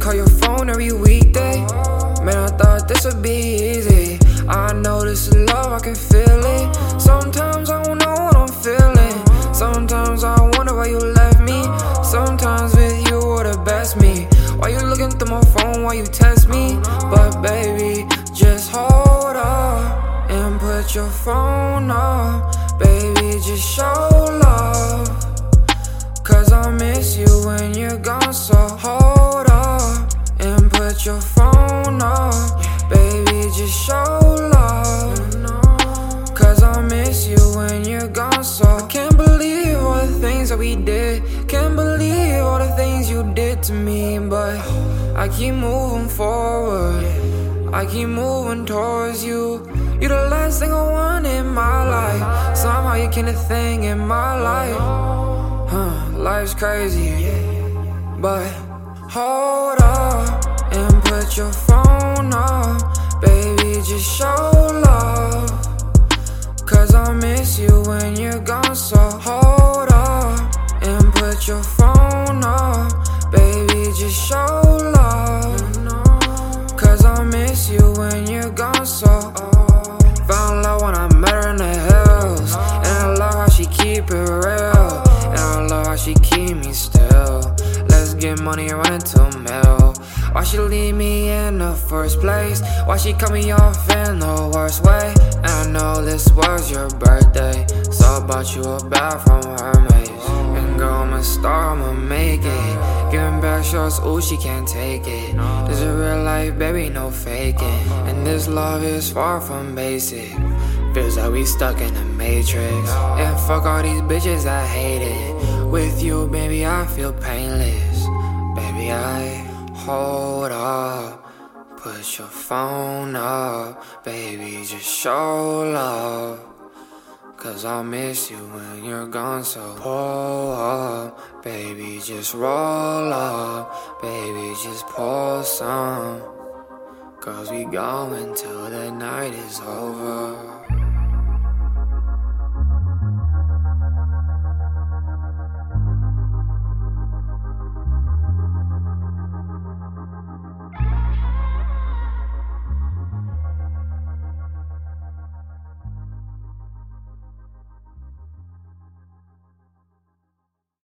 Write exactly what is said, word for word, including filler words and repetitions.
call your phone every weekday. Man, I thought this would be easy. I know this is love, I can feel it. Sometimes I don't know what I'm feeling. Sometimes I wonder why you left me. Sometimes with you were the best me. Why you looking through my phone, why you text me? But baby, just hold up and put your phone up. Baby, just show love, cause I miss you when you're gone. So hold up and put your phone up. Baby, just show love, cause I miss you when you're gone. So I can't believe all the things that we did. Can't believe all the things you did to me. But I keep moving forward, I keep moving towards you. You're the last thing I want in my life. Somehow you became a thing in my life. Huh, life's crazy, but hold up and put your phone up. Baby, just show love, cause I miss you when you're gone. So hold up and put your phone up. Baby, just show love, cause I miss you when you're gone. So found love when I met her in the hills, and I love how she keep it real, and I love how she keep me still. Let's get money and rent to mill. Why she leave me in the first place? Why she cut me off in the worst way? And I know this was your birthday, so I bought you a bag from Hermes. And girl, I'm a star, I'ma make it. Giving back shots, ooh, she can't take it. This is real life, baby, no faking. And this love is far from basic. Feels like we stuck in a matrix. And fuck all these bitches, I hate it. With you, baby, I feel painless. Baby, I hold up, put your phone up. Baby, just show love, cause I miss you when you're gone. So pull up, baby, just roll up. Baby, just pour some, cause we going till the night is over.